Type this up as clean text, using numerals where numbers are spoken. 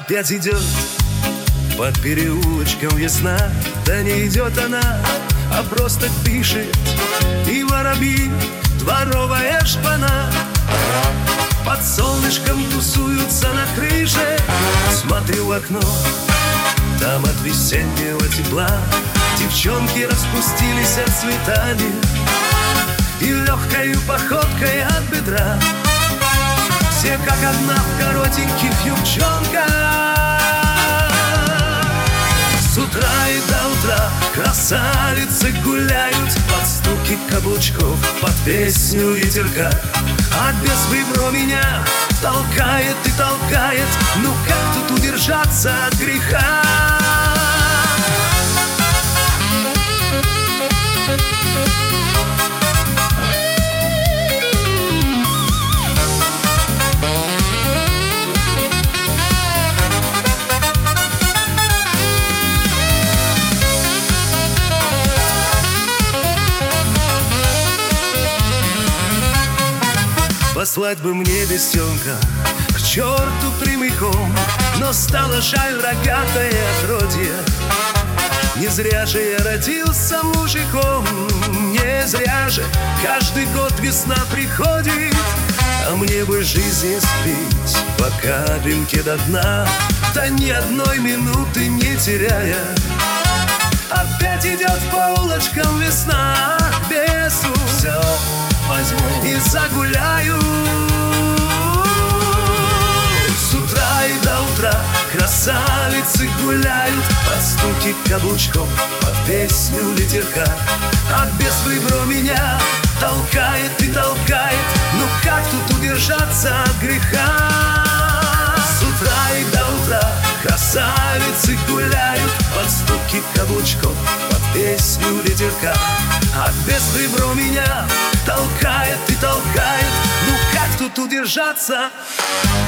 Опять идет под переулочком весна. Да не идет она, а просто пишет. И воробьи, дворовая шпана под солнышком тусуются на крыше. Смотрю в окно, там от весеннего тепла девчонки распустились цветами и легкою походкой от бедра. Все как одна в коротеньких юбчонках. С утра и до утра красавицы гуляют под стуки каблучков, под песню ветерка. А без выбора меня толкает и толкает. Ну как тут удержаться от греха? Послать бы мне бесенка к черту прямиком, но стало жаль рогатое отродье. Не зря же я родился мужиком, не зря же каждый год весна приходит. А мне бы жизни спить по капельке до дна, да ни одной минуты не теряя. Опять идет по улочкам весна, к бесу все возьму и загуляю. С утра и до утра красавицы гуляют под стуки каблучков, под песню ветерка. А бес выбро меня толкает и толкает. Ну как тут удержаться от греха? С утра и до утра красавицы гуляют под стуки каблучков, под песню ветерка. А бес выбро меня толкает и толкает. Ну как тут удержаться?